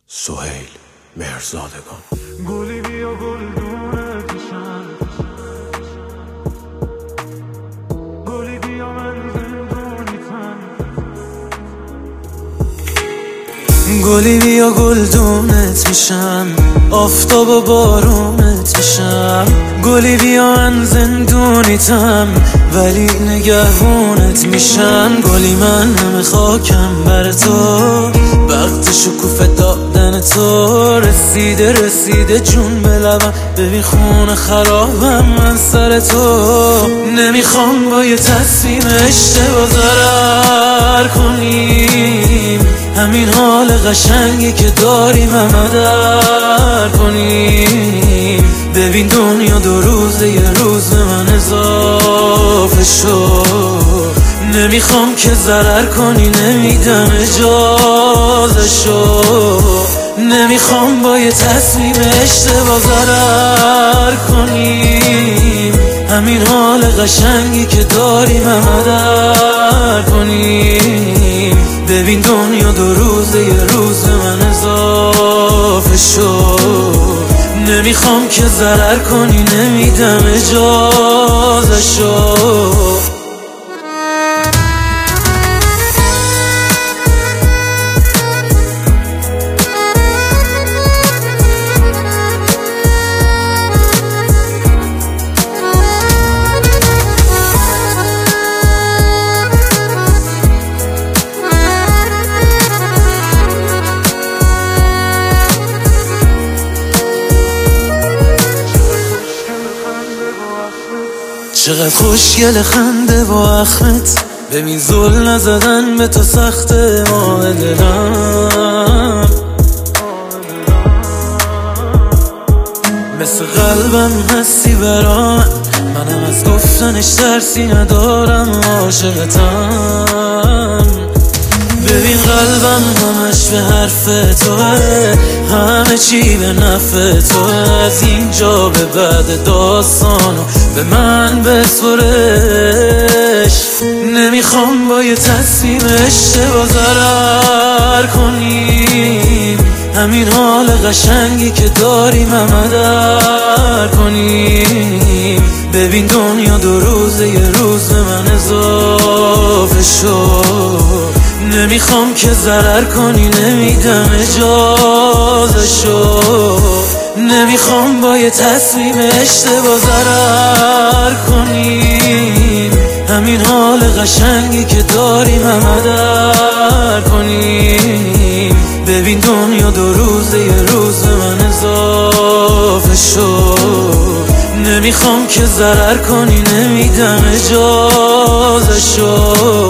سهیل مهرزادگان. گلی بیا گلدونه پیشم، گلی بیا من زندونیتم، گلی بیا گلدونت میشم، آفتاب و بارونت میشم. گلی بیا من زندونیتم ولی نگهبونت میشم. گلی من همه خاکم بر تو، وقت شکوفه دادن تو. رسیده جون به لبم، ببین خونه خرابم من سر تو. نمیخوام با یه تصمیم اشتباه ضرر کنیم، همین حال قشنگی که داریم همه در کنیم. ببین دنیا دو روزه، یه روز به من اضافه شد. نمیخوام که ضرر کنی، نمیدم اجازه شد. نمیخوام با یه تصمیم اشتباه ضرر کنیم، همین حال قشنگی که داریم همه در کنیم. ببین دنیا دو روزه، یه روز به من اضافه شد. نمیخوام که ضرر کنی، نمیدم اجازه شد. چقدر خوشگل خنده با اخمت، ببین زل نزدن به تو سخته. ماه دلم مثل قلبم هستی برام، منم از گفتنش ترسی ندارم. عاشقتم، ببین قلبم همش به حرف توه، همه چی به نفع توه. از اینجا به بعد داستانو به من بسپرش. نمیخوام با یه تصمیم اشتباه ضرر کنیم، همین حال قشنگی که داریم همه در کنیم. ببین دنیا دو روزه، یه روز به من اضافه شد. نمیخوام که ضرر کنی، نمیدم اجازه شد. نمیخوام با یه تصمیم اشتباه ضرر کنیم، همین حال قشنگی که داریم همه در کنیم. ببین دنیا دو روزه، یه روز به من اضافه شد. نمیخوام که ضرر کنی، نمیدم اجازه شد.